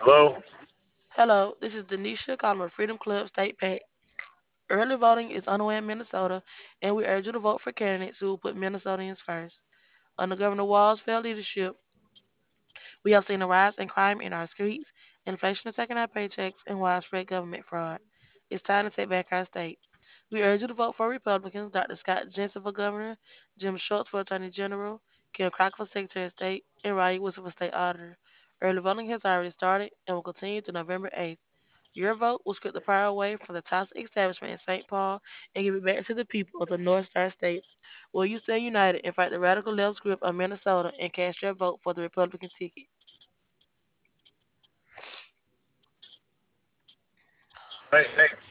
Hello? Hello, this is Denisha calling with Freedom Club State PAC. Early voting is underway in Minnesota, and we urge you to vote for candidates who will put Minnesotans first. Under Governor Walz's failed leadership, we have seen a rise in crime in our streets, inflation attacking our paychecks, and widespread government fraud. It's time to take back our state. We urge you to vote for Republicans: Dr. Scott Jensen for governor, Jim Schultz for attorney general, Kim Crocker for secretary of state, and Rodney Wilson for state auditor. Early voting has already started and will continue to November 8th. Your vote will strip the power away from the toxic establishment in St. Paul and give it back to the people of the North Star State. Will you stand united and fight the radical left's grip on Minnesota and cast your vote for the Republican ticket? Hey, hey.